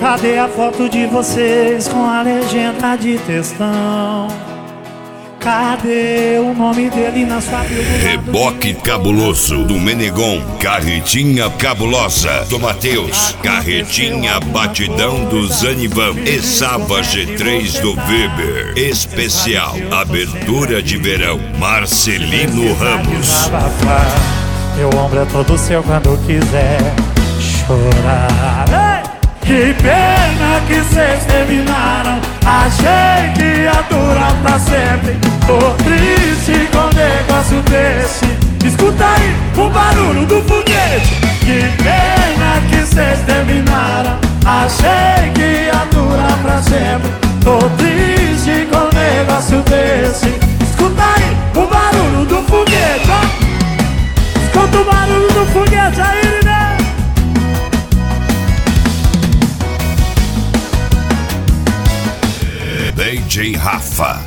Cadê a foto de vocês com a legenda de textão? Cadê o nome dele na sua Bíblia? Reboque cabuloso do Menegon, carretinha cabulosa do Matheus, carretinha batidão do Zanivan e Sava G3 do Weber. Especial, abertura de verão, Marcelino Ramos. Meu ombro é todo seu quando quiser chorar. Que pena que cês terminaram. Achei que ia durar pra sempre. Tô triste com um negócio desse. Escuta aí o barulho do foguete. Que pena que cês terminaram. Achei que ia durar pra sempre. Tô triste com um negócio desse. Escuta aí o barulho do foguete, ó. Escuta o barulho do foguete aí, né? DJ Rafa.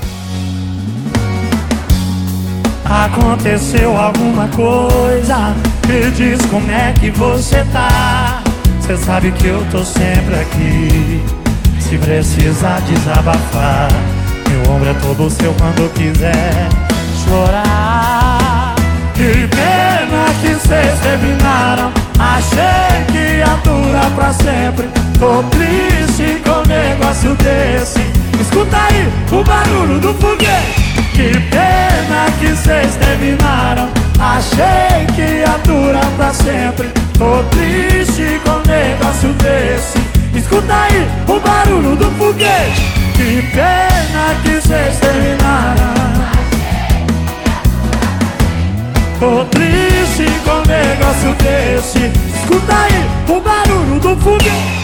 Aconteceu alguma coisa? Me diz como é que você tá. Cê sabe que eu tô sempre aqui. Se precisar desabafar, meu ombro é todo seu quando quiser chorar. Que pena que cês terminaram. Achei que ia durar pra sempre. Tô triste com um negócio desse. Escuta aí o barulho do foguete. Que pena que cês terminaram. Achei que ia durar pra sempre. Tô triste com um negócio desse. Escuta aí o barulho do foguete. Que pena que cês terminaram. Tô triste com um negócio desse. Escuta aí o barulho do foguete.